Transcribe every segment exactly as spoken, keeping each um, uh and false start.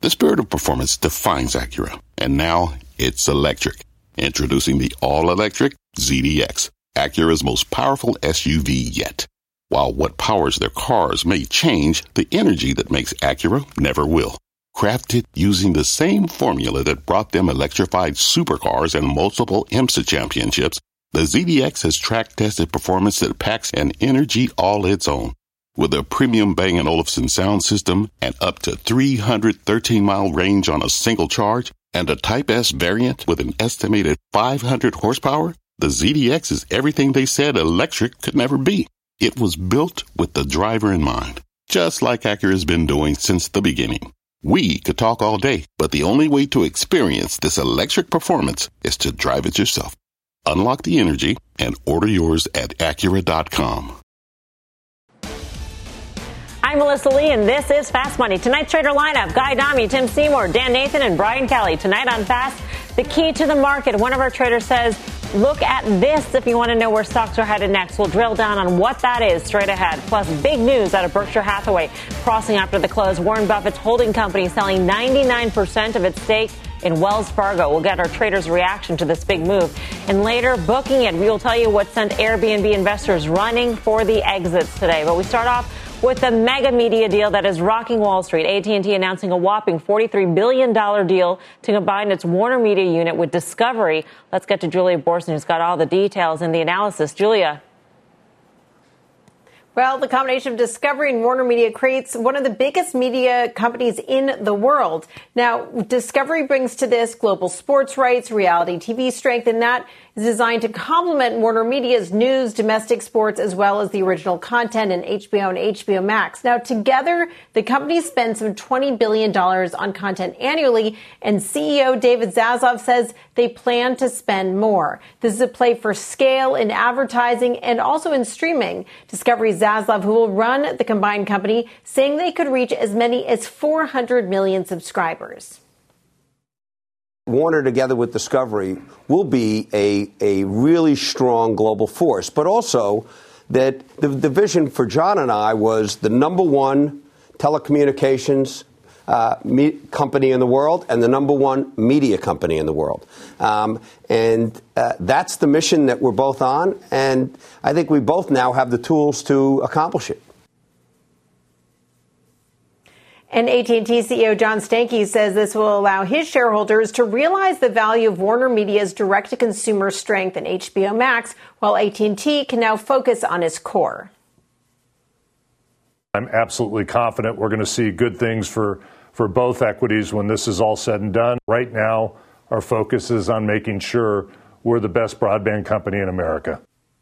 The spirit of performance defines Acura, and now it's electric. Introducing the all-electric Z D X, Acura's most powerful S U V yet. While what powers their cars may change, the energy that makes Acura never will. Crafted using the same formula that brought them electrified supercars and multiple IMSA championships, the Z D X has track-tested performance that packs an energy all its own. With a premium Bang and Olufsen sound system and up to three hundred thirteen mile range on a single charge, and a Type S variant with an estimated five hundred horsepower, the Z D X is everything they said electric could never be. It was built with the driver in mind, just like Acura's been doing since the beginning. We could talk all day, but the only way to experience this electric performance is to drive it yourself. Unlock the energy and order yours at Acura dot com. I'm Melissa Lee, and this is Fast Money. Tonight's trader lineup: Guy Adami, Tim Seymour, Dan Nathan, and Brian Kelly. Tonight on Fast, the key to the market. One of our traders says, look at this if you want to know where stocks are headed next. We'll drill down on what that is straight ahead. Plus, big news out of Berkshire Hathaway. Crossing after the close, Warren Buffett's holding company selling ninety-nine percent of its stake in Wells Fargo. We'll get our traders' reaction to this big move. And later, Booking It. We will tell you what sent Airbnb investors running for the exits today. But we start off with the mega media deal that is rocking Wall Street. A T and T announcing a whopping forty-three billion dollars deal to combine its Warner Media unit with Discovery. Let's get to Julia Boorstin, who's got all the details and the analysis. Julia. Well, the combination of Discovery and Warner Media creates one of the biggest media companies in the world. Now, Discovery brings to this global sports rights, reality T V strength, and that is designed to complement Warner Media's news, domestic sports, as well as the original content in H B O and H B O Max. Now, together, the companies spend some twenty billion dollars on content annually, and C E O David Zaslav says they plan to spend more. This is a play for scale in advertising and also in streaming. Discovery's Zaslav, who will run the combined company, saying they could reach as many as four hundred million subscribers. Warner, together with Discovery, will be a, a really strong global force. But also that the, the vision for John and I was the number one telecommunications uh, me- company in the world and the number one media company in the world. Um, and uh, that's the mission that we're both on. And I think we both now have the tools to accomplish it. And A T and T C E O John Stankey says this will allow his shareholders to realize the value of Warner Media's direct-to-consumer strength in H B O Max, while A T and T can now focus on its core. I'm absolutely confident we're going to see good things for, for both equities when this is all said and done. Right now, our focus is on making sure we're the best broadband company in America.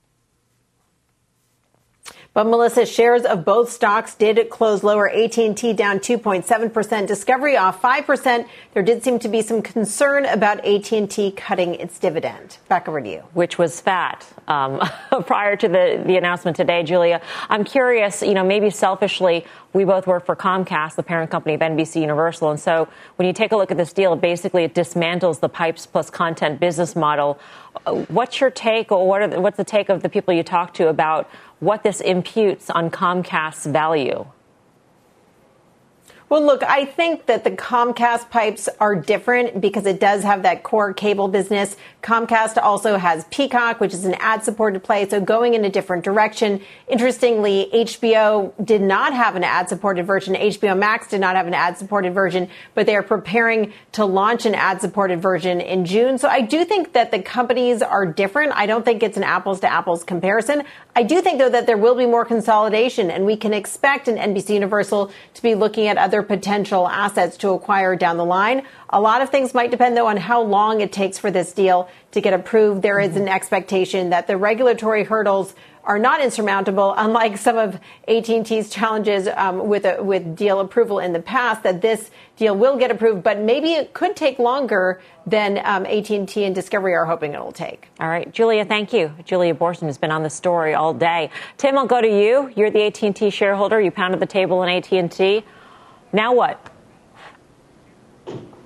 But, Melissa, shares of both stocks did close lower. A T and T down two point seven percent. Discovery off five percent. There did seem to be some concern about A T and T cutting its dividend. Back over to you. Which was fat um, prior to the, the announcement today, Julia. I'm curious, you know, maybe selfishly, we both work for Comcast, the parent company of N B C Universal. And so when you take a look at this deal, basically it dismantles the pipes plus content business model. What's your take, or what are the, what's the take of the people you talk to about what this imputes on Comcast's value? Well, look, I think that the Comcast pipes are different because it does have that core cable business. Comcast also has Peacock, which is an ad-supported play, so going in a different direction. Interestingly, H B O did not have an ad-supported version. H B O Max did not have an ad-supported version, but they are preparing to launch an ad-supported version in June. So I do think that the companies are different. I don't think it's an apples-to-apples comparison. I do think, though, that there will be more consolidation, and we can expect an N B C Universal to be looking at other potential assets to acquire down the line. A lot of things might depend, though, on how long it takes for this deal to get approved. There is an expectation that the regulatory hurdles are not insurmountable, unlike some of A T and T's challenges um, with a, with deal approval in the past, that this deal will get approved, but maybe it could take longer than um, A T and T and Discovery are hoping it will take. All right, Julia, thank you. Julia Boorstin has been on the story all day. Tim, I'll go to you. You're the A T and T shareholder. You pounded the table in A T and T. Now what?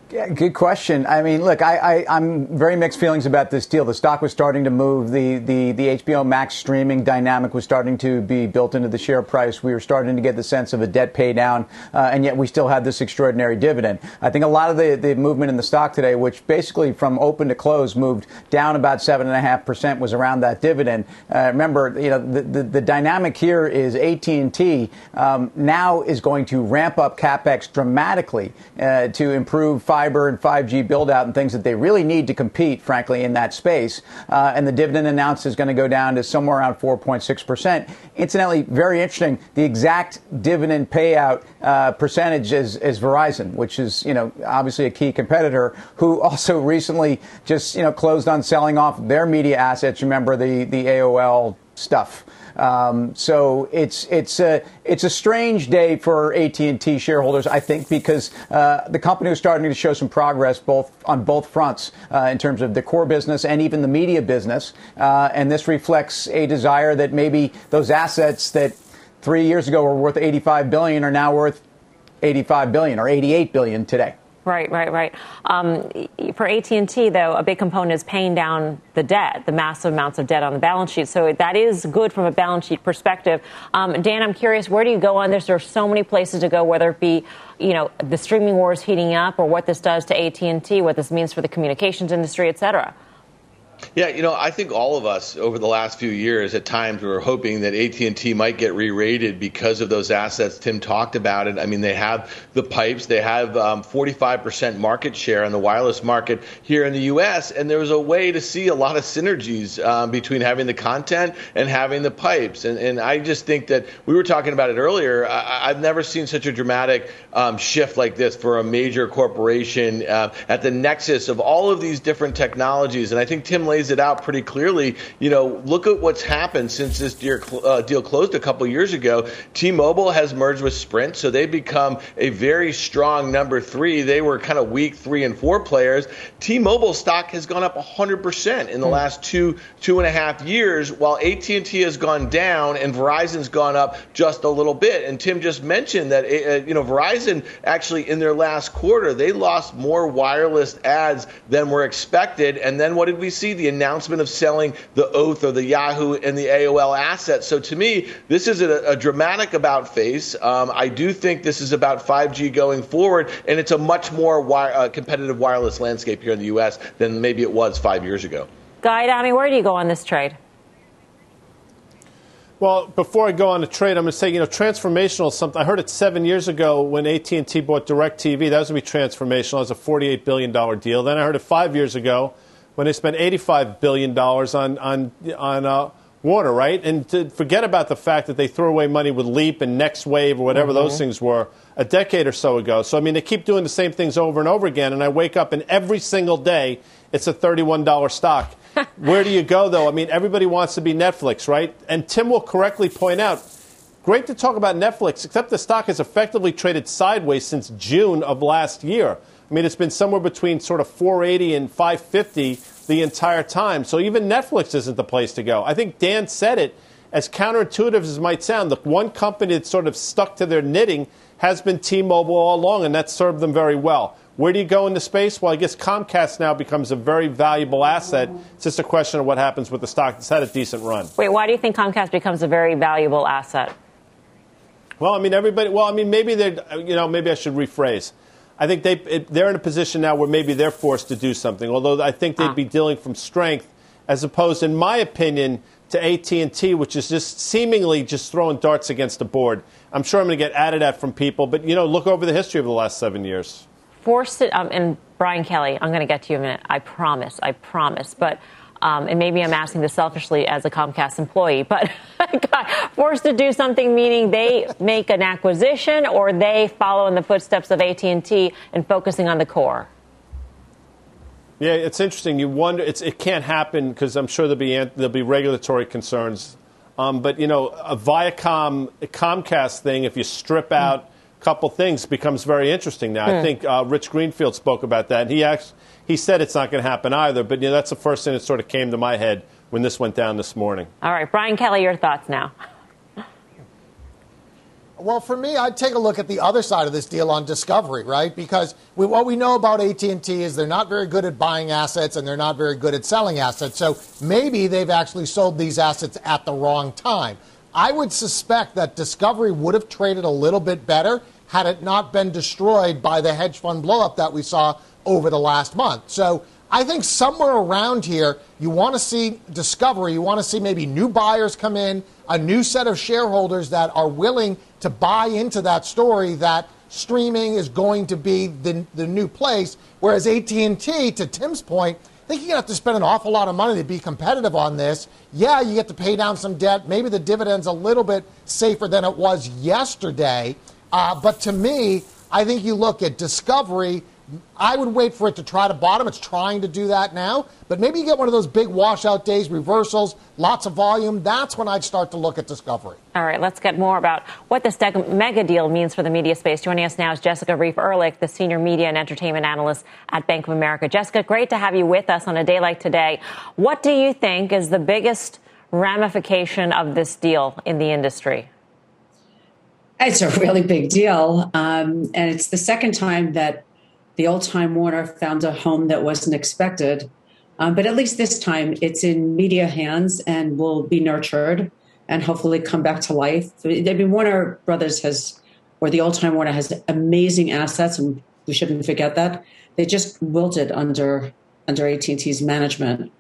Yeah, good question. I mean, look, I, I, I'm very mixed feelings about this deal. The stock was starting to move. The, the, the H B O Max streaming dynamic was starting to be built into the share price. We were starting to get the sense of a debt pay down, uh, and yet we still had this extraordinary dividend. I think a lot of the, the movement in the stock today, which basically from open to close moved down about seven point five percent, was around that dividend. Uh, remember, you know, the, the, the dynamic here is A T and T um, now is going to ramp up CapEx dramatically uh, to improve fiber and five G build out and things that they really need to compete, frankly, in that space. Uh, and the dividend announced is going to go down to somewhere around four point six percent. Incidentally, very interesting, the exact dividend payout uh, percentage is, is Verizon, which is, you know, obviously a key competitor, who also recently just, you know, closed on selling off their media assets. Remember the, the A O L stuff. Um, so it's it's a it's a strange day for A T and T shareholders, I think, because uh, the company was starting to show some progress both on both fronts uh, in terms of the core business and even the media business, uh, and this reflects a desire that maybe those assets that three years ago were worth eighty-five billion dollars are now worth eighty-five billion dollars or eighty-eight billion dollars today. Right, right, right. Um, for A T and T, though, a big component is paying down the debt, the massive amounts of debt on the balance sheet. So that is good from a balance sheet perspective. Um, Dan, I'm curious, where do you go on this? There are so many places to go, whether it be, you know, the streaming wars heating up or what this does to A T and T, what this means for the communications industry, et cetera. Yeah, you know, I think all of us over the last few years at times were hoping that A T and T might get re-rated because of those assets. Tim talked about it. I mean, they have the pipes. They have um, forty-five percent market share in the wireless market here in the U S, and there was a way to see a lot of synergies um, between having the content and having the pipes. And, and I just think that we were talking about it earlier. I, I've never seen such a dramatic um, shift like this for a major corporation uh, at the nexus of all of these different technologies. And I think Tim lays it out pretty clearly. You know, look at what's happened since this deal, uh, deal closed a couple years ago. T-Mobile has merged with Sprint, so they've become a very strong number three. They were kind of weak three and four players. T-Mobile stock has gone up one hundred percent in the last two, two and a half years, while A T and T has gone down and Verizon's gone up just a little bit. And Tim just mentioned that, uh, you know, Verizon actually in their last quarter, they lost more wireless ads than were expected. And then what did we see? The announcement of selling the Oath or the Yahoo and the A O L assets. So to me, this is a, a dramatic about face. Um, I do think this is about five G going forward, and it's a much more wi- uh, competitive wireless landscape here in the U S than maybe it was five years ago. Guy Adami, where do you go on this trade? Well, before I go on the trade, I'm going to say, you know, transformational is something. I heard it seven years ago when A T and T bought DirecTV. That was going to be transformational. It was a forty-eight billion dollars deal. Then I heard it five years ago when they spent eighty-five billion dollars on on on uh, Warner, right? And to forget about the fact that they threw away money with Leap and Next Wave or whatever mm-hmm. those things were a decade or so ago. So, I mean, they keep doing the same things over and over again, and I wake up and every single day it's a thirty-one dollars stock. Where do you go, though? I mean, everybody wants to be Netflix, right? And Tim will correctly point out, great to talk about Netflix, except the stock has effectively traded sideways since June of last year. I mean, it's been somewhere between sort of four eighty and five fifty the entire time. So even Netflix isn't the place to go. I think Dan said it, as counterintuitive as it might sound, the one company that sort of stuck to their knitting has been T-Mobile all along, and that's served them very well. Where do you go in the space? Well, I guess Comcast now becomes a very valuable asset. It's just a question of what happens with the stock. It's had a decent run. Wait, why do you think Comcast becomes a very valuable asset? Well, I mean, everybody, well, I mean, maybe they're, you know, maybe I should rephrase. I think they, it, they're in a position now where maybe they're forced to do something, although I think they'd ah. be dealing from strength as opposed, in my opinion, to A T and T, which is just seemingly just throwing darts against the board. I'm sure I'm going to get added at from people, but, you know, look over the history of the last seven years. Forced it, um, and Brian Kelly, I'm going to get to you in a minute. I promise. I promise. But, um, and maybe I'm asking this selfishly as a Comcast employee, but forced to do something, meaning they make an acquisition or they follow in the footsteps of A T and T and focusing on the core. Yeah, it's interesting. You wonder, it's, it can't happen because I'm sure there'll be, there'll be regulatory concerns. Um, but, you know, a Viacom, a Comcast thing, if you strip out mm. couple things, becomes very interesting now. Hmm. I think uh, Rich Greenfield spoke about that. And he actually, he said it's not going to happen either. But, you know, that's the first thing that sort of came to my head when this went down this morning. All right. Brian Kelly, your thoughts now. Well, for me, I'd take a look at the other side of this deal on Discovery, right? Because we, what we know about A T and T is they're not very good at buying assets and they're not very good at selling assets. So maybe they've actually sold these assets at the wrong time. I would suspect that Discovery would have traded a little bit better had it not been destroyed by the hedge fund blowup that we saw over the last month. So I think somewhere around here, you want to see Discovery, you want to see maybe new buyers come in, a new set of shareholders that are willing to buy into that story that streaming is going to be the, the new place, whereas A T and T, to Tim's point, I think you're going to have to spend an awful lot of money to be competitive on this. Yeah, you get to pay down some debt. Maybe the dividend's a little bit safer than it was yesterday. Uh, but to me, I think you look at Discovery, I would wait for it to try to bottom. It's trying to do that now. But maybe you get one of those big washout days, reversals, lots of volume. That's when I'd start to look at Discovery. All right, let's get more about what this mega deal means for the media space. Joining us now is Jessica Reif Ehrlich, the senior media and entertainment analyst at Bank of America. Jessica, great to have you with us on a day like today. What do you think is the biggest ramification of this deal in the industry? It's a really big deal. Um, and it's the second time that the old Time Warner found a home that wasn't expected. Um, but at least this time it's in media hands and will be nurtured and hopefully come back to life. I mean, Warner Brothers has, or the old Time Warner has amazing assets, and we shouldn't forget that. They just wilted under under A T and T's management.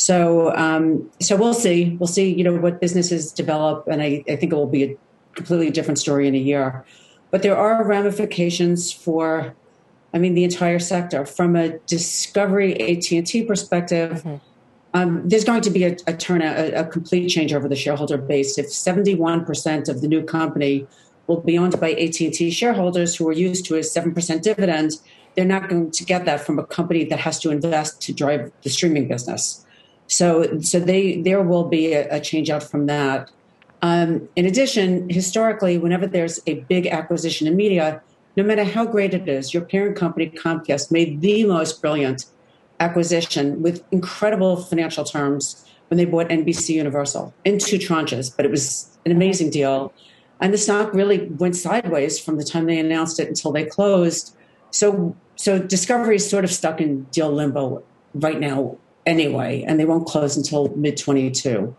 So um, so we'll see. We'll see, you know, what businesses develop. And I, I think it will be a completely different story in a year. But there are ramifications for, I mean, the entire sector. From a Discovery A T and T perspective, mm-hmm. um, there's going to be a, a turn, a, a complete change over the shareholder base. If seventy-one percent of the new company will be owned by A T and T shareholders who are used to a seven percent dividend, they're not going to get that from a company that has to invest to drive the streaming business. So, so they there will be a, a change out from that. Um, in addition, historically, whenever there's a big acquisition in media, no matter how great it is, your parent company, Comcast, made the most brilliant acquisition with incredible financial terms when they bought N B C Universal in two tranches. But it was an amazing deal. And the stock really went sideways from the time they announced it until they closed. So, so Discovery is sort of stuck in deal limbo right now anyway, and they won't close until mid twenty-two.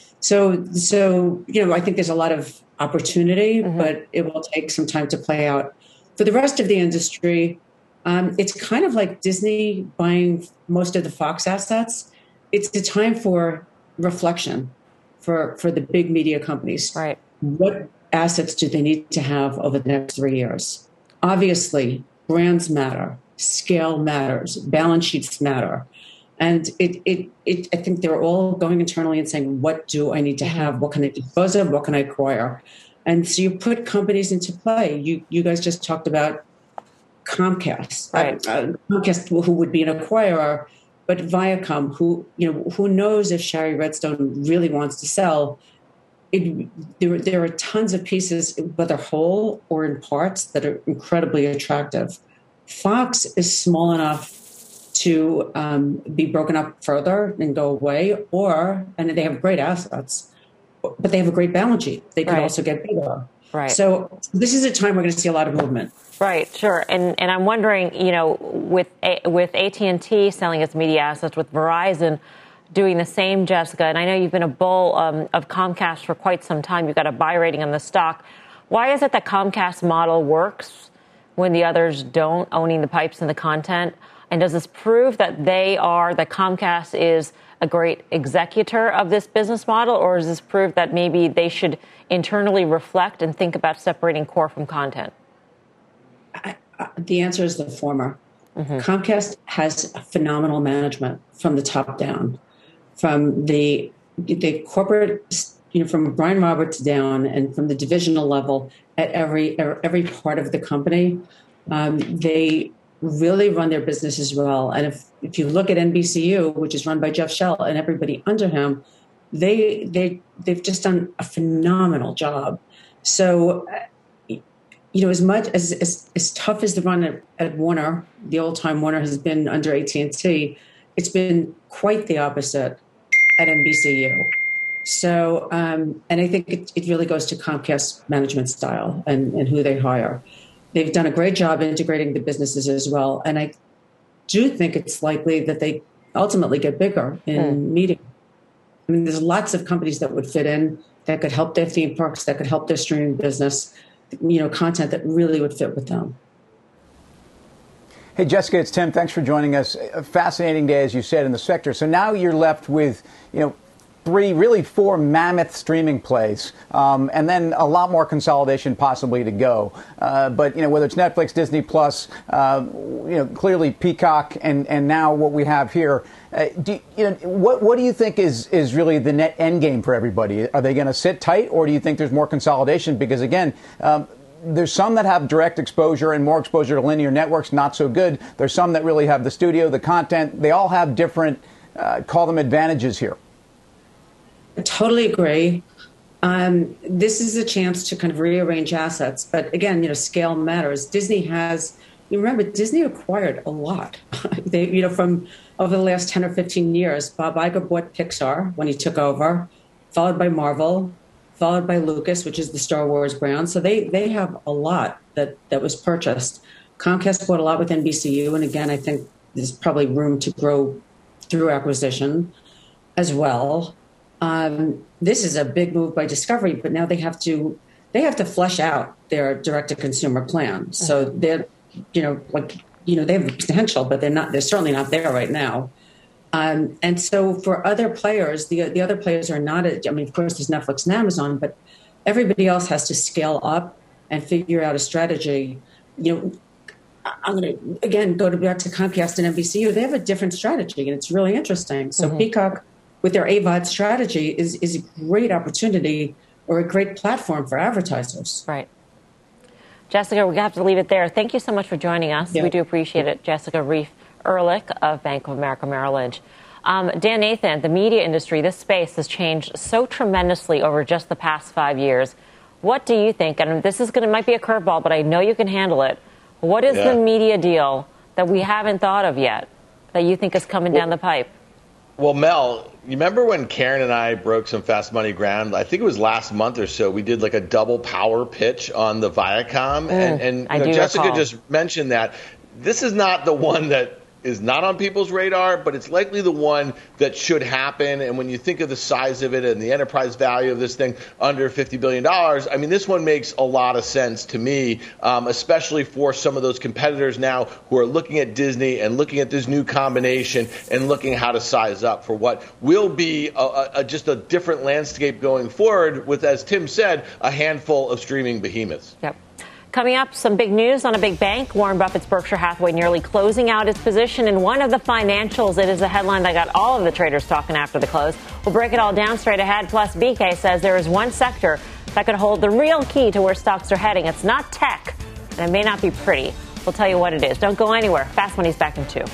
So, so you know, I think there's a lot of opportunity, mm-hmm. but it will take some time to play out. For the rest of the industry, um, it's kind of like Disney buying most of the Fox assets. It's a time for reflection for, for the big media companies. Right. What assets do they need to have over the next three years? Obviously, brands matter, scale matters, balance sheets matter. And it, it, it, I think they're all going internally and saying, what do I need to have? What can I dispose of? What can I acquire? And so you put companies into play. You you guys just talked about Comcast, right. uh, Comcast, who would be an acquirer, but Viacom, who you know who knows if Shari Redstone really wants to sell. It, there, there are tons of pieces, whether whole or in parts, that are incredibly attractive. Fox is small enough to um, be broken up further and go away, or and they have great assets, but they have a great balance sheet. They could right. also get bigger. Right. So this is a time we're going to see a lot of movement. Right, sure. And and I'm wondering, you know, with a, with A T and T selling its media assets, with Verizon doing the same, Jessica, and I know you've been a bull um, of Comcast for quite some time. You've got a buy rating on the stock. Why is it that Comcast model works when the others don't, owning the pipes and the content? And does this prove that they are, that Comcast is a great executor of this business model, or does this prove that maybe they should internally reflect and think about separating core from content? I, I, the answer is the former. Mm-hmm. Comcast has phenomenal management from the top down, from the the corporate, you know, from Brian Roberts down, and from the divisional level at every every part of the company. Um, they really run their businesses well. And if, if you look at N B C U, which is run by Jeff Shell and everybody under him, they they they've just done a phenomenal job. So, you know, as much as as, as tough as the run at, at Warner, the old Time Warner, has been under A T and T, it's been quite the opposite at N B C U. So, um, and I think it, it really goes to Comcast management style and, and who they hire. They've done a great job integrating the businesses as well. And I do think it's likely that they ultimately get bigger in mm. media. I mean, there's lots of companies that would fit in that could help their theme parks, that could help their streaming business, you know, content that really would fit with them. Hey, Jessica, it's Tim. Thanks for joining us. A fascinating day, as you said, in the sector. So now you're left with, you know, three, really four mammoth streaming plays, um, and then a lot more consolidation possibly to go. Uh, but, you know, whether it's Netflix, Disney Plus, uh, you know, clearly Peacock, and, and now what we have here, uh, do, you know, what, what do you think is, is really the net end game for everybody? Are they going to sit tight, or do you think there's more consolidation? Because, again, um, there's some that have direct exposure and more exposure to linear networks, not so good. There's some that really have the studio, the content. They all have different, uh, call them advantages here. I totally agree. Um, this is a chance to kind of rearrange assets. But again, you know, scale matters. Disney has, you remember, Disney acquired a lot. they, you know, from over the last ten or fifteen years, Bob Iger bought Pixar when he took over, followed by Marvel, followed by Lucas, which is the Star Wars brand. So they, they have a lot that, that was purchased. Comcast bought a lot with N B C U. And again, I think there's probably room to grow through acquisition as well. Um, this is a big move by Discovery, but now they have to they have to flesh out their direct-to-consumer plan. So they're, you know, like you know, they have the potential, but they're not. They're certainly not there right now. Um, and so for other players, the the other players are not. I mean, of course, there's Netflix and Amazon, but everybody else has to scale up and figure out a strategy. You know, I'm going to again go to back to Comcast and N B C U. They have a different strategy, and it's really interesting. So mm-hmm. Peacock, with their A V O D strategy, is, is a great opportunity or a great platform for advertisers. Right. Jessica, we have to leave it there. Thank you so much for joining us. Yeah. We do appreciate it. Jessica Reif Ehrlich of Bank of America Merrill Lynch. Um, Dan Nathan, the media industry, this space has changed so tremendously over just the past five years. What do you think? And this is going to might be a curveball, but I know you can handle it. What is yeah. the media deal that we haven't thought of yet that you think is coming well, down the pipe? Well, Mel, you remember when Karen and I broke some fast money ground? I think it was last month or so. We did like a double power pitch on the Viacom. Mm, and and you know, Jessica recall. just mentioned that. This is not the one that is not on people's radar, but it's likely the one that should happen. And when you think of the size of it and the enterprise value of this thing, under fifty billion dollars, I mean, this one makes a lot of sense to me, um, especially for some of those competitors now who are looking at Disney and looking at this new combination and looking how to size up for what will be a, a, a, just a different landscape going forward with, as Tim said, a handful of streaming behemoths. Yep. Coming up, some big news on a big bank. Warren Buffett's Berkshire Hathaway nearly closing out its position in one of the financials. It is a headline that got all of the traders talking after the close. We'll break it all down straight ahead. Plus, B K says there is one sector that could hold the real key to where stocks are heading. It's not tech, and it may not be pretty. We'll tell you what it is. Don't go anywhere. Fast Money's back in two.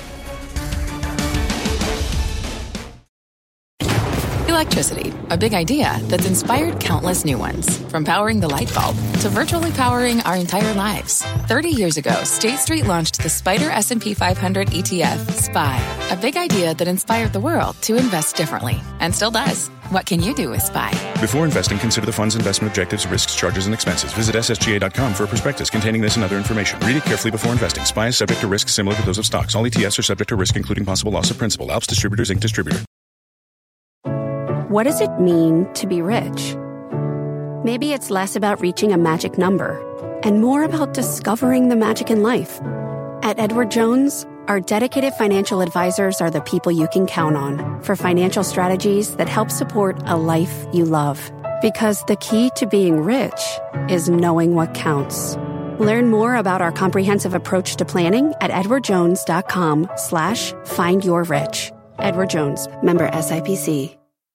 Electricity, a big idea that's inspired countless new ones. From powering the light bulb to virtually powering our entire lives. thirty years ago, State Street launched the Spider S and P five hundred E T F, S P Y. A big idea that inspired the world to invest differently. And still does. What can you do with S P Y? Before investing, consider the fund's investment objectives, risks, charges, and expenses. Visit S S G A dot com for a prospectus containing this and other information. Read it carefully before investing. S P Y is subject to risks similar to those of stocks. All E T Fs are subject to risk, including possible loss of principal. Alps Distributors, Incorporated Distributor. What does it mean to be rich? Maybe it's less about reaching a magic number and more about discovering the magic in life. At Edward Jones, our dedicated financial advisors are the people you can count on for financial strategies that help support a life you love. Because the key to being rich is knowing what counts. Learn more about our comprehensive approach to planning at edwardjones.com slash find your rich. Edward Jones, member S I P C.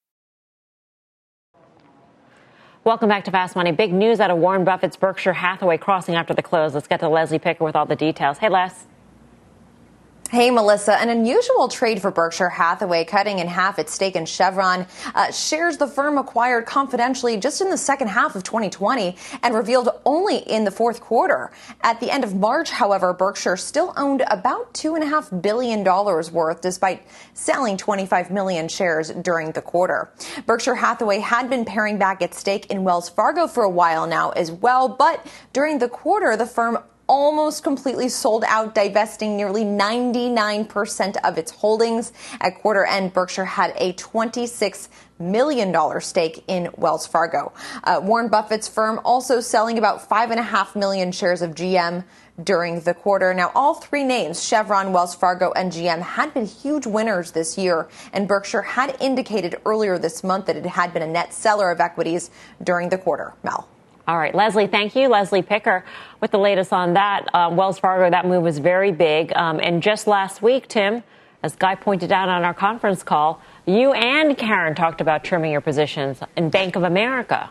Welcome back to Fast Money. Big news out of Warren Buffett's Berkshire Hathaway crossing after the close. Let's get to Leslie Picker with all the details. Hey, Les. Hey, Melissa. An unusual trade for Berkshire Hathaway, cutting in half its stake in Chevron. Uh, shares the firm acquired confidentially just in the second half of twenty twenty and revealed only in the fourth quarter. At the end of March, however, Berkshire still owned about two point five billion dollars worth, despite selling twenty-five million shares during the quarter. Berkshire Hathaway had been paring back its stake in Wells Fargo for a while now as well, but during the quarter, the firm almost completely sold out, divesting nearly ninety-nine percent of its holdings. At quarter end, Berkshire had a twenty-six million dollars stake in Wells Fargo. Uh, Warren Buffett's firm also selling about five and a half million shares of G M during the quarter. Now, all three names, Chevron, Wells Fargo, and G M, had been huge winners this year, and Berkshire had indicated earlier this month that it had been a net seller of equities during the quarter. Mel. All right, Leslie, thank you. Leslie Picker with the latest on that. Um, Wells Fargo, that move was very big. Um, and just last week, Tim, as Guy pointed out on our conference call, you and Karen talked about trimming your positions in Bank of America.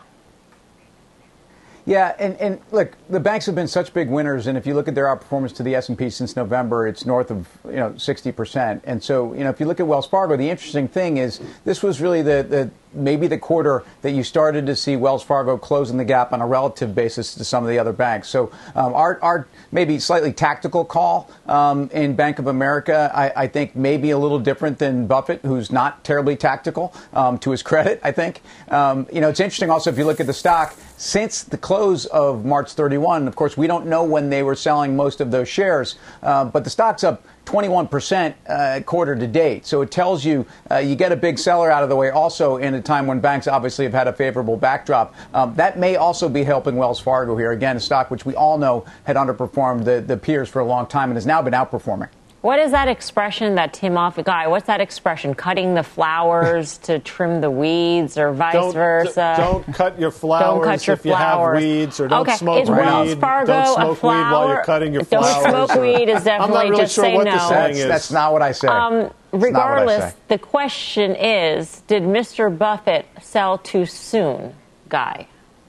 Yeah, and, and look, the banks have been such big winners, and if you look at their outperformance to the S and P since November, it's north of, you know, sixty percent. And so, you know, if you look at Wells Fargo, the interesting thing is this was really the, the maybe the quarter that you started to see Wells Fargo closing the gap on a relative basis to some of the other banks. So um, our, our maybe slightly tactical call um, in Bank of America, I, I think maybe a little different than Buffett, who's not terribly tactical, um, to his credit, I think. Um, you know, it's interesting also if you look at the stock, since the close of March thirty-first, of course, we don't know when they were selling most of those shares, uh, but the stock's up twenty-one percent uh, quarter to date. So it tells you uh, you get a big seller out of the way also in a time when banks obviously have had a favorable backdrop. Um, that may also be helping Wells Fargo here. Again, a stock which we all know had underperformed the, the peers for a long time and has now been outperforming. What is that expression that Tim off Guy? What's that expression? Cutting the flowers to trim the weeds, or vice don't, versa? D- don't cut your flowers don't cut your if flowers. you have weeds, or don't okay. smoke is weed. Wells Fargo don't smoke a flower? weed while you're cutting your don't flowers. Don't smoke weed is definitely I'm not really just sure say what no. the saying is. That's not what I say. Um, regardless, the question is, did Mister Buffett sell too soon, Guy?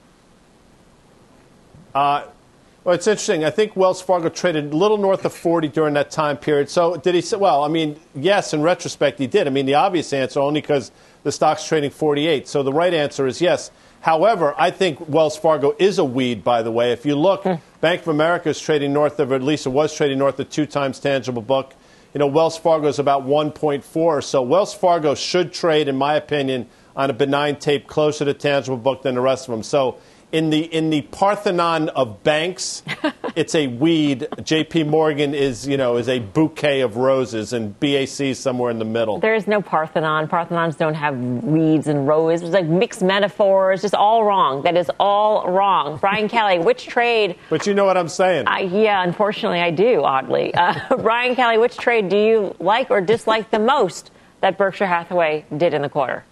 Uh, well, it's interesting. I think Wells Fargo traded a little north of forty during that time period. So did he say, well, I mean, yes, in retrospect, he did. I mean, the obvious answer, only because the stock's trading forty-eight. So the right answer is yes. However, I think Wells Fargo is a weed, by the way. If you look, hmm. Bank of America is trading north of, or at least it was trading north of two times tangible book. You know, Wells Fargo is about one point four. So Wells Fargo should trade, in my opinion, on a benign tape closer to tangible book than the rest of them. So in the in the Parthenon of banks, it's a weed. J P Morgan is, you know, is a bouquet of roses, and B A C is somewhere in the middle. There is no Parthenon. Parthenons don't have weeds and roses. It's like mixed metaphors. Just all wrong. That is all wrong. Brian Kelly, which trade? But you know what I'm saying. Uh, yeah, unfortunately, I do, oddly. Uh, Brian Kelly, which trade do you like or dislike the most that Berkshire Hathaway did in the quarter?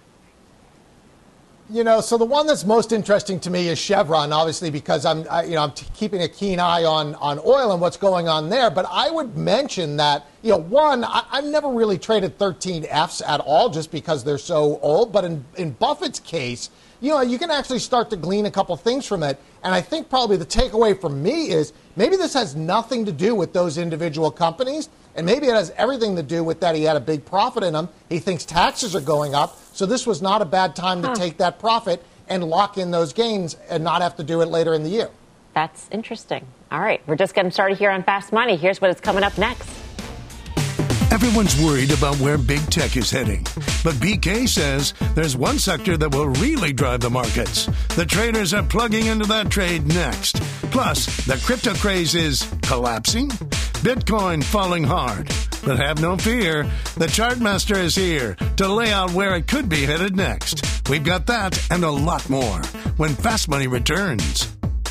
You know, so the one that's most interesting to me is Chevron, obviously, because I'm, I, you know, I'm t- keeping a keen eye on, on oil and what's going on there. But I would mention that, you know, one, I, I've never really traded thirteen Fs at all just because they're so old. But in, in Buffett's case, you know, you can actually start to glean a couple things from it. And I think probably the takeaway from me is maybe this has nothing to do with those individual companies. And maybe it has everything to do with that he had a big profit in them. He thinks taxes are going up. So this was not a bad time to huh. take that profit and lock in those gains and not have to do it later in the year. That's interesting. All right. We're just getting started here on Fast Money. Here's what is coming up next. Everyone's worried about where big tech is heading. But B K says there's one sector that will really drive the markets. The traders are plugging into that trade next. Plus, the crypto craze is collapsing. Bitcoin falling hard. But have no fear, the Chartmaster is here to lay out where it could be headed next. We've got that and a lot more when Fast Money returns.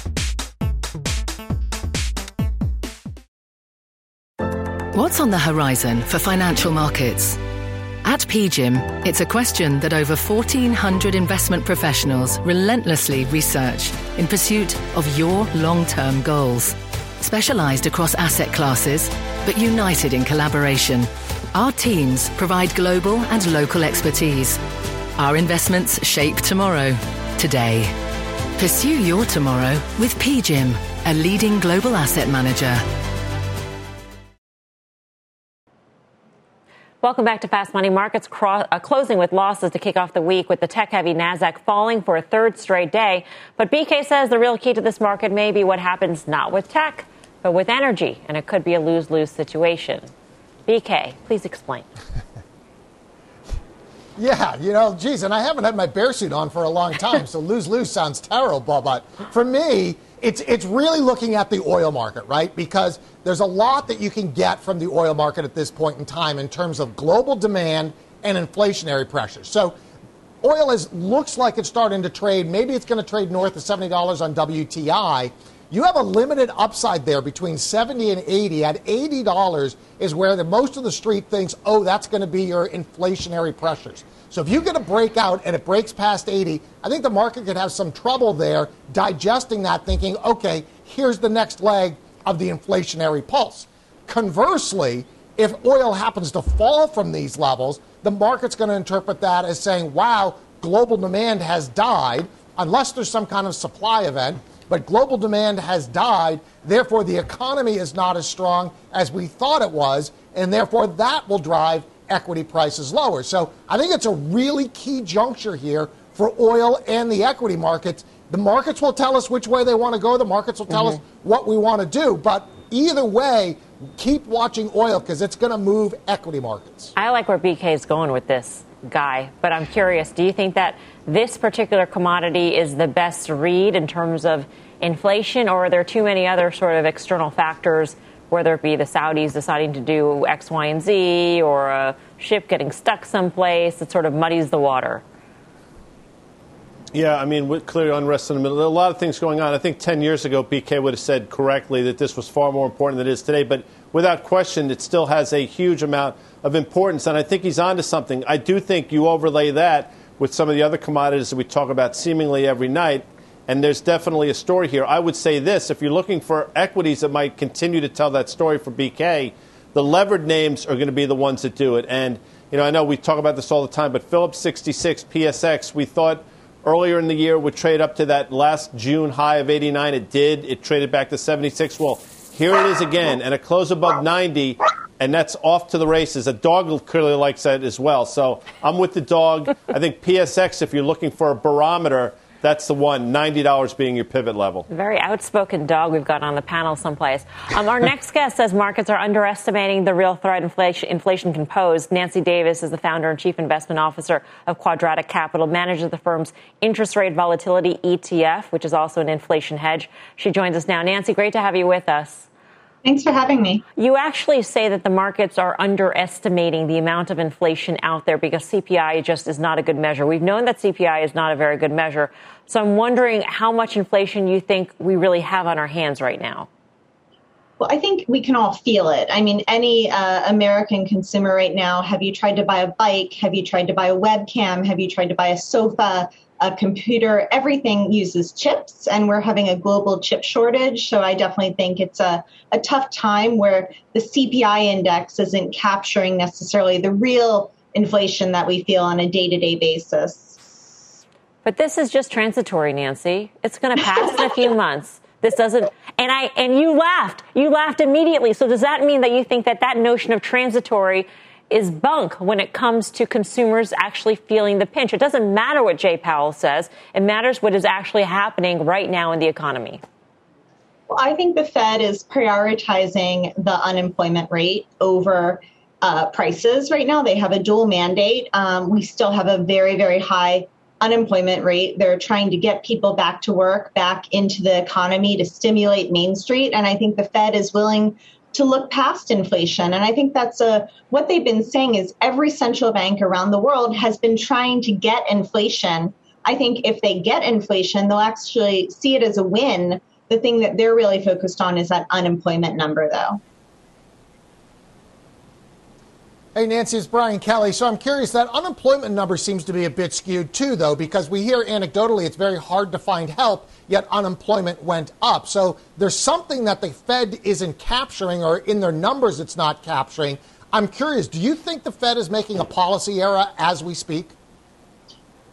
What's on the horizon for financial markets? At P G I M, it's a question that over fourteen hundred investment professionals relentlessly research in pursuit of your long-term goals. Specialized across asset classes, but united in collaboration, our teams provide global and local expertise. Our investments shape tomorrow, today. Pursue your tomorrow with P G I M, a leading global asset manager. Welcome back to Fast Money. Markets cro- uh, closing with losses to kick off the week, with the tech-heavy Nasdaq falling for a third straight day. But B K says the real key to this market may be what happens not with tech, but with energy, and it could be a lose-lose situation. B K, please explain. Yeah, you know, geez, and I haven't had my bear suit on for a long time, so lose-lose sounds terrible. But for me, it's it's really looking at the oil market, right? Because there's a lot that you can get from the oil market at this point in time in terms of global demand and inflationary pressures. So oil is looks like it's starting to trade. Maybe it's going to trade north of seventy dollars on W T I. You have a limited upside there between seventy and eighty. At eighty dollars is where the, most of the street thinks, oh, that's going to be your inflationary pressures. So if you get a breakout and it breaks past eighty, I think the market could have some trouble there digesting that, thinking, okay, here's the next leg of the inflationary pulse. Conversely, if oil happens to fall from these levels, the market's going to interpret that as saying, wow, global demand has died, unless there's some kind of supply event. But global demand has died, therefore the economy is not as strong as we thought it was, and therefore that will drive equity prices lower. So I think it's a really key juncture here for oil and the equity markets. The markets will tell us which way they want to go. The markets will tell mm-hmm. us what we want to do. But either way, keep watching oil because it's going to move equity markets. I like where B K is going with this, Guy, but I'm curious, do you think that this particular commodity is the best read in terms of inflation, or are there too many other sort of external factors, whether it be the Saudis deciding to do X, Y, and Z, or a ship getting stuck someplace that sort of muddies the water? Yeah, I mean, with clear unrest in the middle, there are a lot of things going on. I think ten years ago, B K would have said correctly that this was far more important than it is today. But without question, it still has a huge amount of importance. And I think he's onto something. I do think you overlay that with some of the other commodities that we talk about seemingly every night. And there's definitely a story here. I would say this. If you're looking for equities that might continue to tell that story for B K, the levered names are going to be the ones that do it. And, you know, I know we talk about this all the time, but Phillips sixty-six, P S X, we thought earlier in the year would trade up to that last June high of eighty-nine. It did. It traded back to seventy-six. Well, here it is again, and a close above ninety, and that's off to the races. A dog clearly likes that as well. So I'm with the dog. I think P S X, if you're looking for a barometer, that's the one, ninety dollars being your pivot level. Very outspoken dog we've got on the panel someplace. Um, our next guest says markets are underestimating the real threat inflation, inflation can pose. Nancy Davis is the founder and chief investment officer of Quadratic Capital, manages the firm's interest rate volatility E T F, which is also an inflation hedge. She joins us now. Nancy, great to have you with us. Thanks for having me. You actually say that the markets are underestimating the amount of inflation out there because C P I just is not a good measure. We've known that C P I is not a very good measure. So I'm wondering how much inflation you think we really have on our hands right now. Well, I think we can all feel it. I mean, any uh, American consumer right now, have you tried to buy a bike? Have you tried to buy a webcam? Have you tried to buy a sofa? A computer, everything uses chips, and we're having a global chip shortage. So I definitely think it's a, a tough time where the C P I index isn't capturing necessarily the real inflation that we feel on a day-to-day basis. But this is just transitory, Nancy. It's going to pass in a few months. This doesn't, and I, and you laughed. You laughed immediately. So does that mean that you think that that notion of transitory is bunk when it comes to consumers actually feeling the pinch? It doesn't matter what Jay Powell says. It matters what is actually happening right now in the economy. Well, I think the Fed is prioritizing the unemployment rate over uh, prices right now. They have a dual mandate. Um, we still have a very, very high unemployment rate. They're trying to get people back to work, back into the economy to stimulate Main Street. And I think the Fed is willing to look past inflation. And I think that's a, what they've been saying is every central bank around the world has been trying to get inflation. I think if they get inflation, they'll actually see it as a win. The thing that they're really focused on is that unemployment number, though. Hey, Nancy, it's Brian Kelly. So I'm curious, that unemployment number seems to be a bit skewed, too, though, because we hear anecdotally it's very hard to find help, yet unemployment went up. So there's something that the Fed isn't capturing, or in their numbers it's not capturing. I'm curious, do you think the Fed is making a policy error as we speak?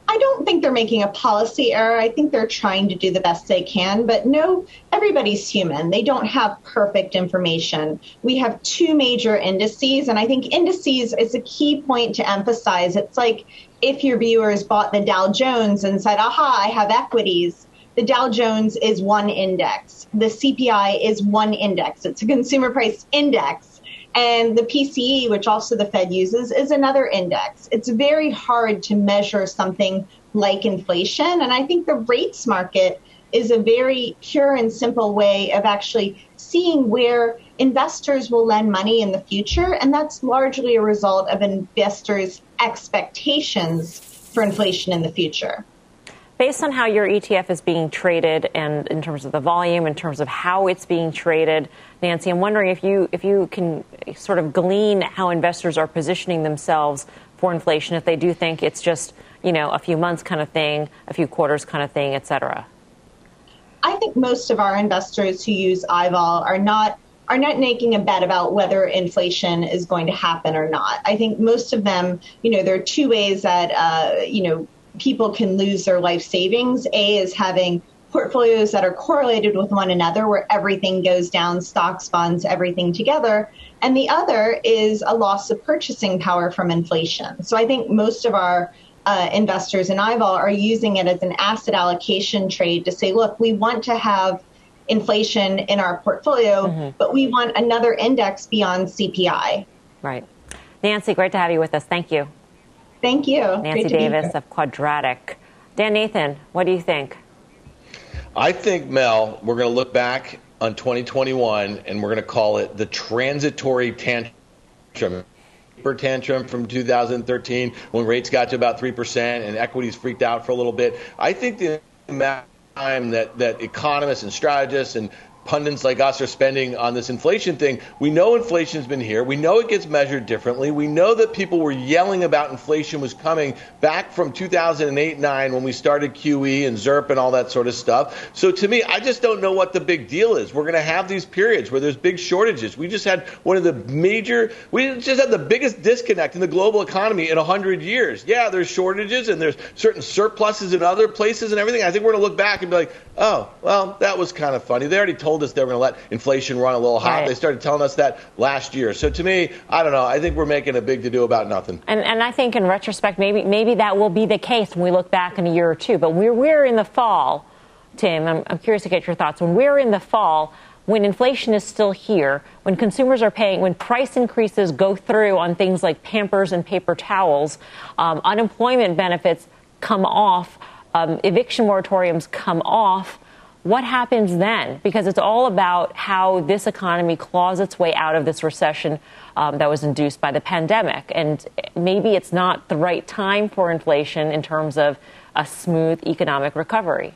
I don't think they're making a policy error. I think they're trying to do the best they can. But no, everybody's human. They don't have perfect information. We have two major indices, and I think indices is a key point to emphasize. It's like if your viewers bought the Dow Jones and said, aha, I have equities. The Dow Jones is one index. The C P I is one index. It's a consumer price index. And the P C E, which also the Fed uses, is another index. It's very hard to measure something like inflation. And I think the rates market is a very pure and simple way of actually seeing where investors will lend money in the future. And that's largely a result of investors' expectations for inflation in the future. Based on how your E T F is being traded and in terms of the volume, in terms of how it's being traded, Nancy, I'm wondering if you if you can sort of glean how investors are positioning themselves for inflation, if they do think it's just, you know, a few months kind of thing, a few quarters kind of thing, et cetera. I think most of our investors who use I V O L are not are not making a bet about whether inflation is going to happen or not. I think most of them, you know, there are two ways that, uh, you know, people can lose their life savings. A is having portfolios that are correlated with one another where everything goes down, stocks, bonds, everything together. And the other is a loss of purchasing power from inflation. So I think most of our uh, investors in I V O L are using it as an asset allocation trade to say, look, we want to have inflation in our portfolio, mm-hmm. but we want another index beyond C P I. Right. Nancy, great to have you with us. Thank you. Thank you. Nancy Davis of Quadratic. Dan Nathan, what do you think? I think, Mel, we're going to look back on twenty twenty-one and we're going to call it the transitory tantrum. Paper tantrum from two thousand thirteen when rates got to about three percent and equities freaked out for a little bit. I think the amount of time that, that economists and strategists and pundits like us are spending on this inflation thing. We know inflation's been here. We know it gets measured differently. We know that people were yelling about inflation was coming back from two thousand eight nine when we started Q E and Z E R P and all that sort of stuff. So to me, I just don't know what the big deal is. We're going to have these periods where there's big shortages. We just had one of the major, we just had the biggest disconnect in the global economy in one hundred years. Yeah, there's shortages and there's certain surpluses in other places and everything. I think we're going to look back and be like, oh, well, that was kind of funny. They already told us they were going to let inflation run a little hot. Right. They started telling us that last year. So to me, I don't know. I think we're making a big to-do about nothing. And and I think in retrospect, maybe maybe that will be the case when we look back in a year or two. But we're, we're in the fall, Tim. I'm, I'm curious to get your thoughts. When we're in the fall, when inflation is still here, when consumers are paying, when price increases go through on things like Pampers and paper towels, um, unemployment benefits come off, um, eviction moratoriums come off, what happens then? Because it's all about how this economy claws its way out of this recession um, that was induced by the pandemic. And maybe it's not the right time for inflation in terms of a smooth economic recovery.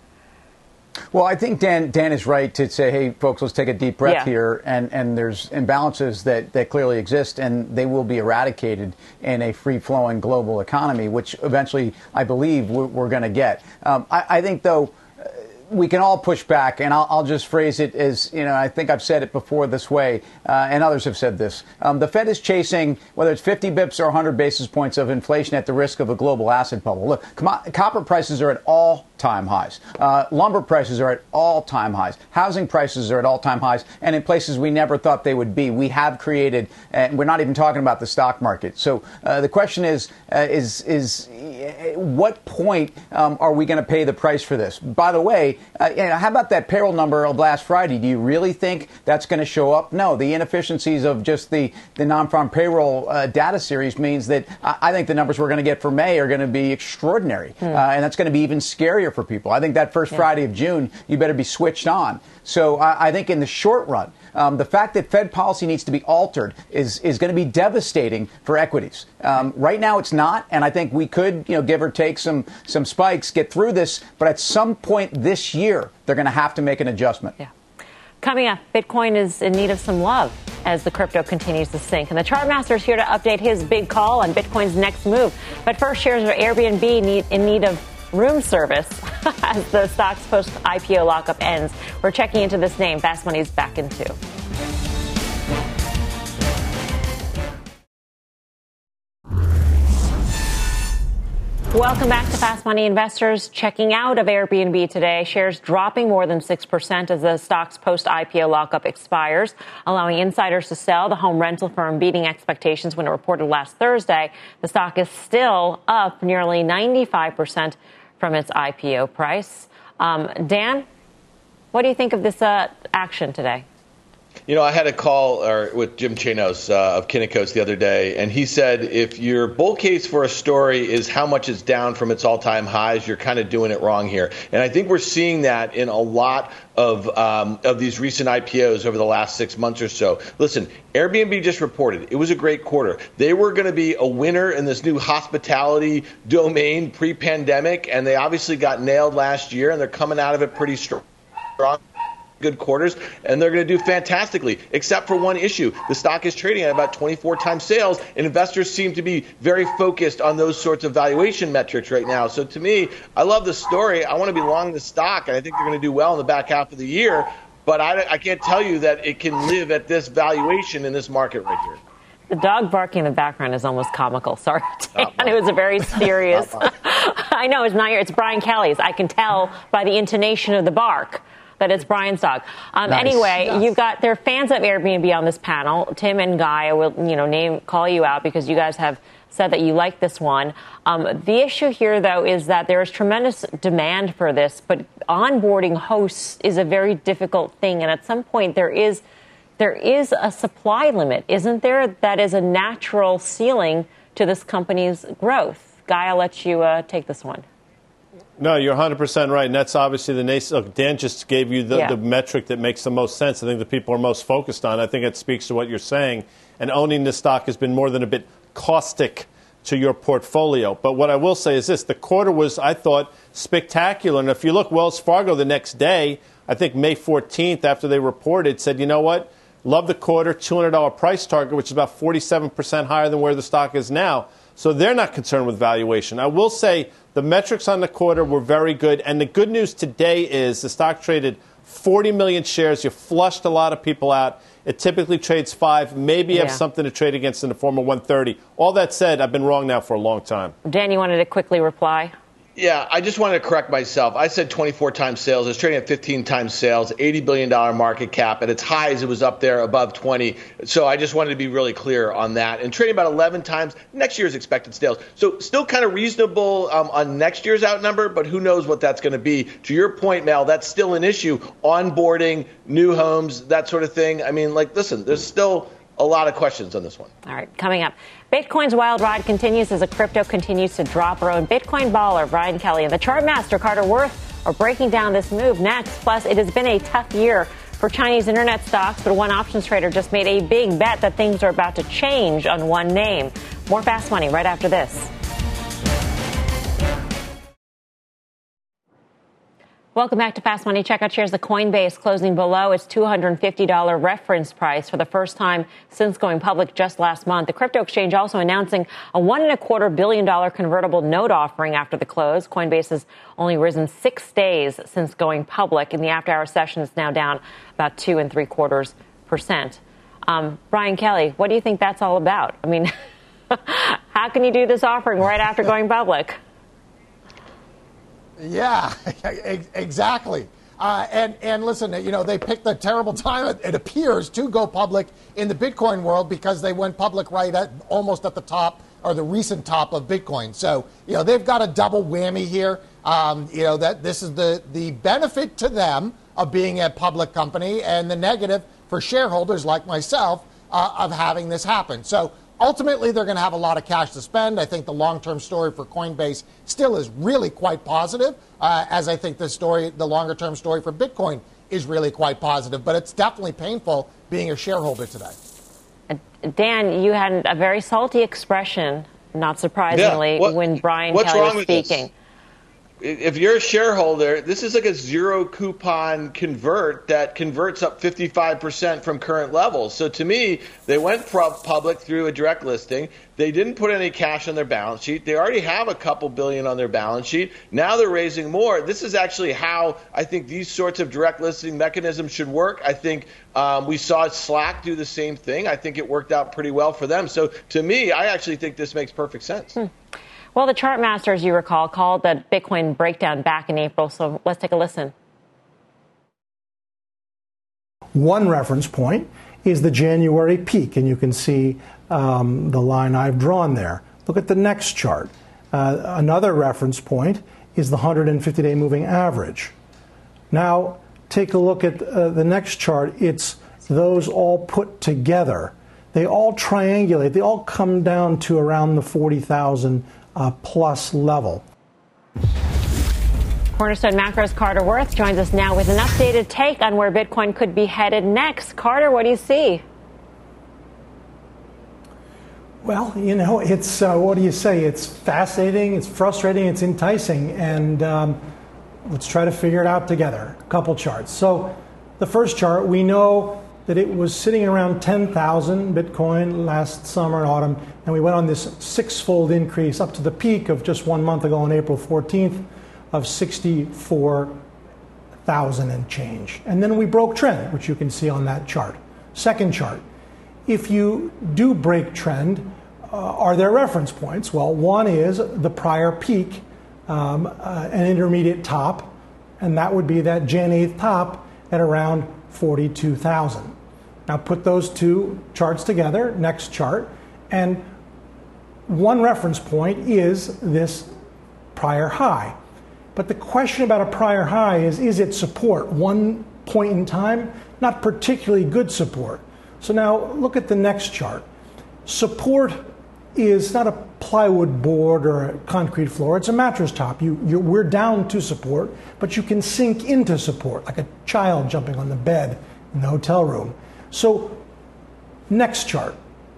Well, I think Dan Dan is right to say, hey, folks, let's take a deep breath yeah. here. And, and there's imbalances that, that clearly exist, and they will be eradicated in a free-flowing global economy, which eventually, I believe, we're, we're going to get. Um, I, I think, though, we can all push back, and I'll, I'll just phrase it as, you know, I think I've said it before this way, uh, and others have said this. Um, the Fed is chasing, whether it's fifty bips or one hundred basis points of inflation at the risk of a global asset bubble. Look, com- copper prices are at all-time highs. Uh, lumber prices are at all-time highs. Housing prices are at all-time highs, and in places we never thought they would be. We have created, and we're not even talking about the stock market. So uh, the question is, uh, is, is what point um, are we going to pay the price for this? By the way, Uh, you know, how about that payroll number of last Friday? Do you really think that's going to show up? No, the inefficiencies of just the, the non-farm payroll uh, data series means that I, I think the numbers we're going to get for May are going to be extraordinary. Hmm. Uh, and that's going to be even scarier for people. I think that first yeah. Friday of June, you better be switched on. So I, I think in the short run, Um, the fact that Fed policy needs to be altered is is going to be devastating for equities. Um, right now, it's not, and I think we could, you know, give or take some some spikes, get through this. But at some point this year, they're going to have to make an adjustment. Yeah. Coming up, Bitcoin is in need of some love as the crypto continues to sink. And the Chartmaster is here to update his big call on Bitcoin's next move. But first, shares of Airbnb need in need of room service as the stock's post-I P O lockup ends. We're checking into this name. Fast Money's back in two. Welcome back to Fast Money. Investors checking out of Airbnb today. Shares dropping more than six percent as the stock's post-I P O lockup expires, allowing insiders to sell. The home rental firm beating expectations when it reported last Thursday. The stock is still up nearly ninety-five percent from its I P O price. Um, Dan, what do you think of this uh, action today? You know, I had a call or, with Jim Chanos uh, of Kinnikos the other day, and he said if your bull case for a story is how much it's down from its all-time highs, you're kind of doing it wrong here. And I think we're seeing that in a lot of um, of these recent I P Os over the last six months or so. Listen, Airbnb just reported it was a great quarter. They were going to be a winner in this new hospitality domain pre-pandemic, and they obviously got nailed last year, and they're coming out of it pretty strong. Good quarters, and they're going to do fantastically, except for one issue. The stock is trading at about twenty-four times sales, and investors seem to be very focused on those sorts of valuation metrics right now. So to me, I love the story. I want to be long the stock, and I think they're going to do well in the back half of the year, but I, I can't tell you that it can live at this valuation in this market right here. The dog barking in the background is almost comical. Sorry, Dan. It was a very serious. I know it's not your. It's Brian Kelly's. I can tell by the intonation of the bark that it's Brian's dog. Um, nice. Anyway, yes. You've got there are fans of Airbnb on this panel. Tim and Guy, I will you know name call you out because you guys have said that you like this one. Um, the issue here, though, is that there is tremendous demand for this, but onboarding hosts is a very difficult thing, and at some point there is there is a supply limit, isn't there? That is a natural ceiling to this company's growth. Guy, I'll let you uh, take this one. No, you're one hundred percent right, and that's obviously the nace. Look, Dan just gave you the, yeah. the metric that makes the most sense. I think the people are most focused on. I think it speaks to what you're saying. And owning this stock has been more than a bit caustic to your portfolio. But what I will say is this. The quarter was, I thought, spectacular. And if you look, Wells Fargo the next day, I think May fourteenth, after they reported, said, you know what? Love the quarter, two hundred dollars price target, which is about forty-seven percent higher than where the stock is now. So they're not concerned with valuation. I will say the metrics on the quarter were very good. And the good news today is the stock traded forty million shares. You flushed a lot of people out. It typically trades five. Maybe you yeah. have something to trade against in the form of one thirty. All that said, I've been wrong now for a long time. Dan, you wanted to quickly reply? Yeah, I just wanted to correct myself. I said twenty-four times sales. It's trading at fifteen times sales, eighty billion dollars market cap. At its highs, it was up there above twenty. So I just wanted to be really clear on that. And trading about eleven times next year's expected sales. So still kind of reasonable um, on next year's outnumber, but who knows what that's going to be. To your point, Mel, that's still an issue. Onboarding, new homes, that sort of thing. I mean, like, listen, there's still a lot of questions on this one. All right, coming up. Bitcoin's wild ride continues as the crypto continues to drop. Our own Bitcoin baller, Brian Kelly, and the chart master, Carter Worth, are breaking down this move next. Plus, it has been a tough year for Chinese internet stocks, but one options trader just made a big bet that things are about to change on one name. More Fast Money right after this. Welcome back to Fast Money. Check out shares of Coinbase closing below its two hundred fifty dollars reference price for the first time since going public just last month. The crypto exchange also announcing a one and a quarter billion dollar convertible note offering after the close. Coinbase has only risen six days since going public. In the after hour session, it's now down about two and three quarters percent. Um, Brian Kelly, what do you think that's all about? I mean, how can you do this offering right after going public? Yeah, exactly. Uh, and, and listen, you know, they picked a terrible time, it appears, to go public in the Bitcoin world because they went public right at almost at the top or the recent top of Bitcoin. So, you know, they've got a double whammy here. Um, you know, that this is the, the benefit to them of being a public company and the negative for shareholders like myself uh, of having this happen. So ultimately, they're going to have a lot of cash to spend. I think the long-term story for Coinbase still is really quite positive, uh, as I think the story, the longer-term story for Bitcoin is really quite positive. But it's definitely painful being a shareholder today. Dan, you had a very salty expression, not surprisingly, yeah. what, when Brian Kelly was speaking. This? If you're a shareholder, this is like a zero coupon convert that converts up fifty-five percent from current levels. So to me, they went public through a direct listing. They didn't put any cash on their balance sheet. They already have a couple billion on their balance sheet. Now they're raising more. This is actually how I think these sorts of direct listing mechanisms should work. I think um, we saw Slack do the same thing. I think it worked out pretty well for them. So to me, I actually think this makes perfect sense. Hmm. Well, the chart master, as you recall, called the Bitcoin breakdown back in April. So let's take a listen. One reference point is the January peak, and you can see um, the line I've drawn there. Look at the next chart. Uh, another reference point is the one hundred fifty day moving average. Now, take a look at uh, the next chart. It's those all put together. They all triangulate. They all come down to around the forty thousand uh, plus level. Cornerstone Macro's Carter Worth joins us now with an updated take on where Bitcoin could be headed next. Carter, what do you see? Well, you know, it's, uh, what do you say? It's fascinating, it's frustrating, it's enticing, and um, let's try to figure it out together. A couple charts. So the first chart, we know that it was sitting around ten thousand Bitcoin last summer and autumn, and we went on this six-fold increase up to the peak of just one month ago on April fourteenth of sixty-four thousand and change. And then we broke trend, which you can see on that chart. Second chart, if you do break trend, uh, are there reference points? Well, one is the prior peak, um, uh, an intermediate top, and that would be that January eighth top at around forty-two thousand. Now put those two charts together, next chart, and one reference point is this prior high. But the question about a prior high is, is it support? One point in time, not particularly good support. So now look at the next chart. Support is not a plywood board or a concrete floor. It's a mattress top. You, you're, we're down to support, but you can sink into support, like a child jumping on the bed in the hotel room. So next chart.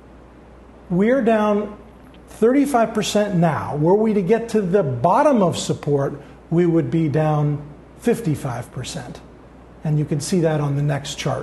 We're down thirty-five percent now. Were we to get to the bottom of support, we would be down fifty-five percent. And you can see that on the next chart.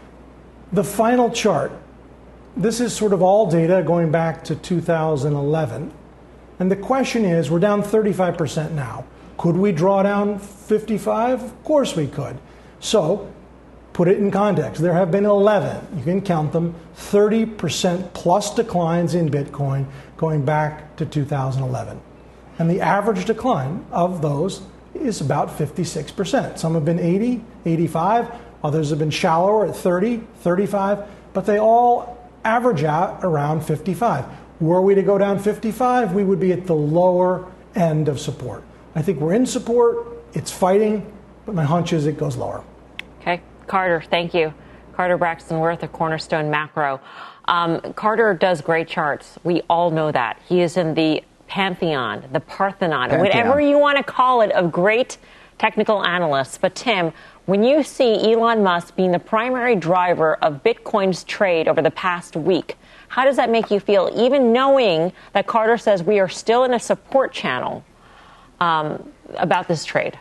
The final chart, this is sort of all data going back to two thousand eleven. And the question is, we're down thirty-five percent now. Could we draw down fifty-five? Of course we could. So put it in context. There have been eleven, you can count them, thirty percent plus declines in Bitcoin going back to two thousand eleven. And the average decline of those is about fifty-six percent. Some have been eighty, eighty-five, others have been shallower at thirty, thirty-five, but they all average out around fifty-five. Were we to go down fifty-five, we would be at the lower end of support. I think we're in support, it's fighting, but my hunch is it goes lower. Okay, Carter, thank you. Carter Braxton Worth of Cornerstone Macro. Um, Carter does great charts. We all know that. He is in the pantheon, the Parthenon, Pantheon. Whatever you want to call it, of great technical analysts. But Tim, when you see Elon Musk being the primary driver of Bitcoin's trade over the past week, how does that make you feel, even knowing that Carter says we are still in a support channel um, about this trade?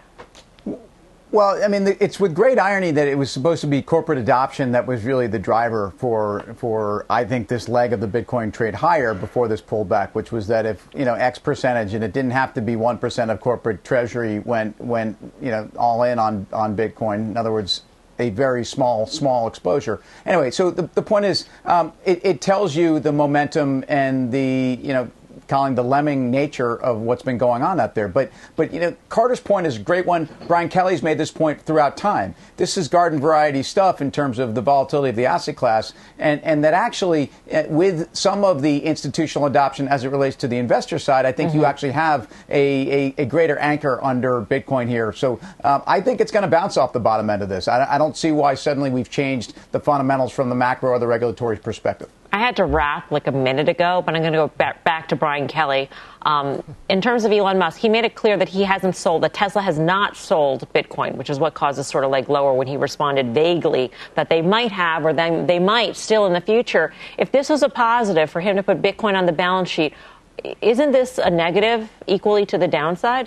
Well, I mean, it's with great irony that it was supposed to be corporate adoption that was really the driver for, for I think, this leg of the Bitcoin trade higher before this pullback, which was that if, you know, X percentage, and it didn't have to be one percent of corporate treasury went, went, you know, all in on, on Bitcoin. In other words, a very small, small exposure. Anyway, so the, the point is, um, it, it tells you the momentum and the, you know, calling the lemming nature of what's been going on out there. But, but you know, Carter's point is a great one. Brian Kelly's made this point throughout time. This is garden variety stuff in terms of the volatility of the asset class, and, and that actually, uh, with some of the institutional adoption as it relates to the investor side, I think mm-hmm. you actually have a, a, a greater anchor under Bitcoin here. So um, I think it's going to bounce off the bottom end of this. I, I don't see why suddenly we've changed the fundamentals from the macro or the regulatory perspective. I had to wrap like a minute ago, but I'm going to go back, back to Brian Kelly. Um, in terms of Elon Musk, he made it clear that he hasn't sold, that Tesla has not sold Bitcoin, which is what causes sort of like lower when he responded vaguely that they might have, or then they might still in the future. If this was a positive for him to put Bitcoin on the balance sheet, isn't this a negative equally to the downside?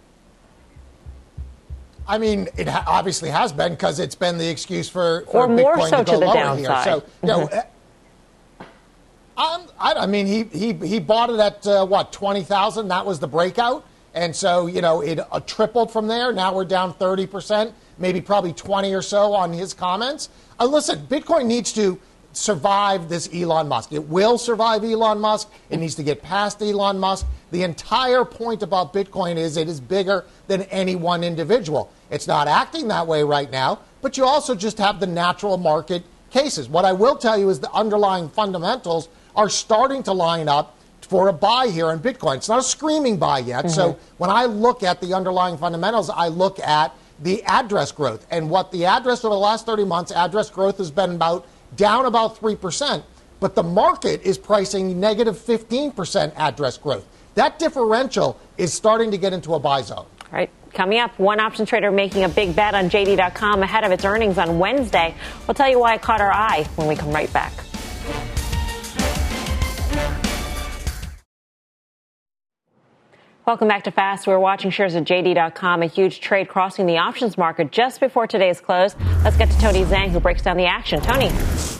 I mean, it ha- obviously has been, because it's been the excuse for, for or more Bitcoin so to go to the lower downside. here. So, you know, mm-hmm. Um, I, I mean, he, he he bought it at, uh, what, twenty thousand? That was the breakout. And so, you know, it uh, tripled from there. Now we're down thirty percent, maybe probably twenty or so on his comments. Uh, listen, Bitcoin needs to survive this Elon Musk. It will survive Elon Musk. It needs to get past Elon Musk. The entire point about Bitcoin is it is bigger than any one individual. It's not acting that way right now, but you also just have the natural market cases. What I will tell you is the underlying fundamentals are starting to line up for a buy here in Bitcoin. It's not a screaming buy yet. Mm-hmm. So when I look at the underlying fundamentals, I look at the address growth. And what the address over the last thirty months, address growth has been about down about three percent. But the market is pricing negative fifteen percent address growth. That differential is starting to get into a buy zone. All right. Coming up, one option trader making a big bet on J D dot com ahead of its earnings on Wednesday. We'll tell you why it caught our eye when we come right back. Welcome back to Fast. We're watching shares at J D dot com, a huge trade crossing the options market just before today's close. Let's get to Tony Zhang, who breaks down the action. Tony.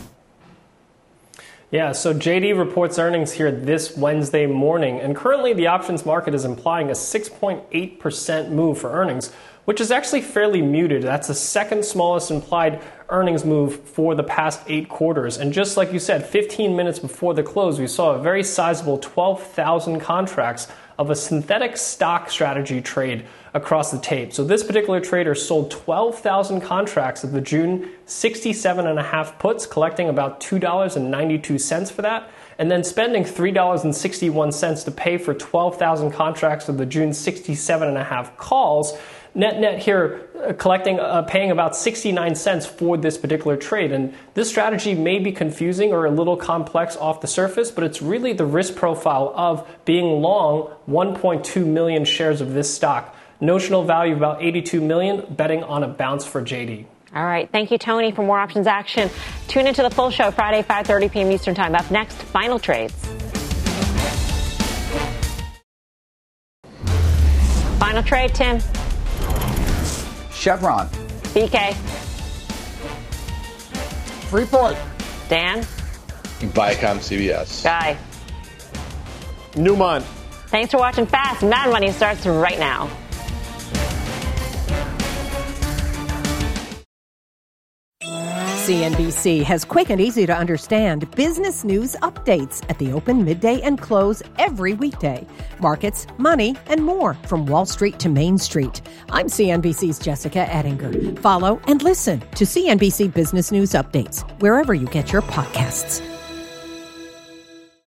Yeah, so J D reports earnings here this Wednesday morning, and currently the options market is implying a six point eight percent move for earnings, which is actually fairly muted. That's the second smallest implied earnings move for the past eight quarters. And just like you said, fifteen minutes before the close, we saw a very sizable twelve thousand contracts of a synthetic stock strategy trade across the tape. So this particular trader sold twelve thousand contracts of the June sixty-seven and a half puts, collecting about two dollars and ninety-two cents for that, and then spending three dollars and sixty-one cents to pay for twelve thousand contracts of the June sixty-seven and a half calls. Net net here, uh, collecting, uh, paying about sixty-nine cents for this particular trade. And this strategy may be confusing or a little complex off the surface, but it's really the risk profile of being long one point two million shares of this stock. Notional value of about eighty-two million, betting on a bounce for J D. All right. Thank you, Tony. For more options action, tune into the full show Friday, five thirty p.m. Eastern Time. Up next, final trades. Final trade, Tim. Chevron. B K. Freeport. Dan. Viacom C B S. Guy. Newmont. Thanks for watching Fast. Mad Money starts right now. C N B C has quick and easy to understand business news updates at the open, midday, and close every weekday. Markets, money, and more from Wall Street to Main Street. I'm C N B C's Jessica Ettinger. Follow and listen to C N B C Business News Updates wherever you get your podcasts.